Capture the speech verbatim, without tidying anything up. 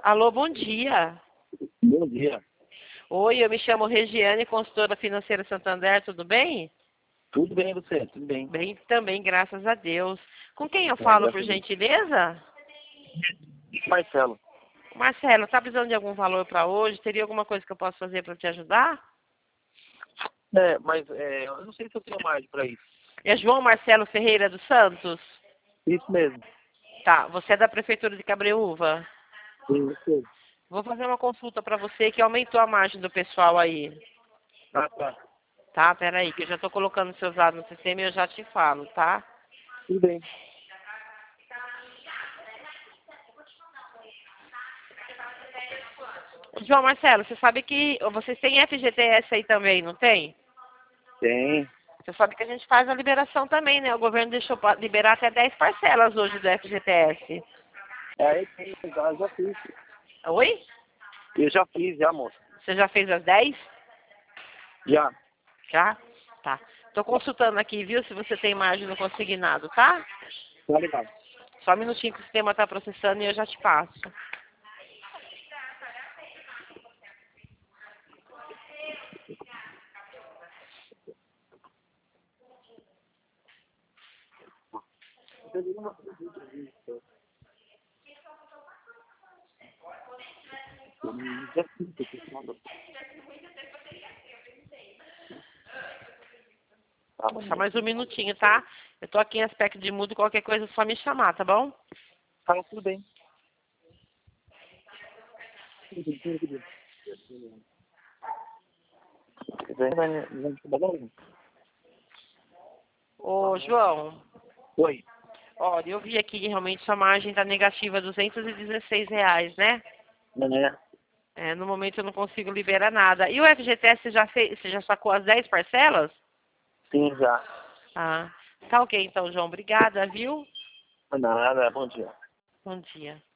Alô, bom dia. Bom dia. Oi, eu me chamo Regiane, consultora financeira Santander, tudo bem? Tudo bem, você? Tudo bem. Bem também, graças a Deus. Com quem eu É, falo, graças por a Deus. gentileza? Marcelo. Marcelo, tá precisando de algum valor para hoje? Teria alguma coisa que eu possa fazer para te ajudar? É, mas é, eu não sei se eu tenho margem para isso. É João Marcelo Ferreira dos Santos? Isso mesmo. Tá, você é da Prefeitura de Cabreúva? Sim, isso mesmo. Vou fazer uma consulta para você que aumentou a margem do pessoal aí. Ah, tá. Tá, peraí, que eu já estou colocando seus dados no sistema e eu já te falo, tá? Tudo bem. João Marcelo, você sabe que vocês têm F G T S aí também, não tem? Tem. Você sabe que a gente faz a liberação também, né? O governo deixou pa- liberar até dez parcelas hoje do F G T S. É, eu tenho, já, já fiz. Oi? Eu já fiz, já, moça. Você já fez as dez? Já. Já? Tá. Tô consultando aqui, viu, se você tem margem no consignado, tá? Tá legal. Só um minutinho que o sistema tá processando e eu já te passo. Já fiz. Tá bom. Só mais um minutinho, tá? Eu tô aqui em aspecto de mudo, qualquer coisa é só me chamar, tá bom? Tá, tudo bem. Ô, João, Oi. olha, eu vi aqui que realmente sua margem tá negativa, duzentos e dezesseis reais, né? Né? É, no momento eu não consigo liberar nada. E o F G T S você já fez, você já sacou as dez parcelas? Sim, já. Ah, tá ok então, João. Obrigada, viu? Nada, bom dia. Bom dia.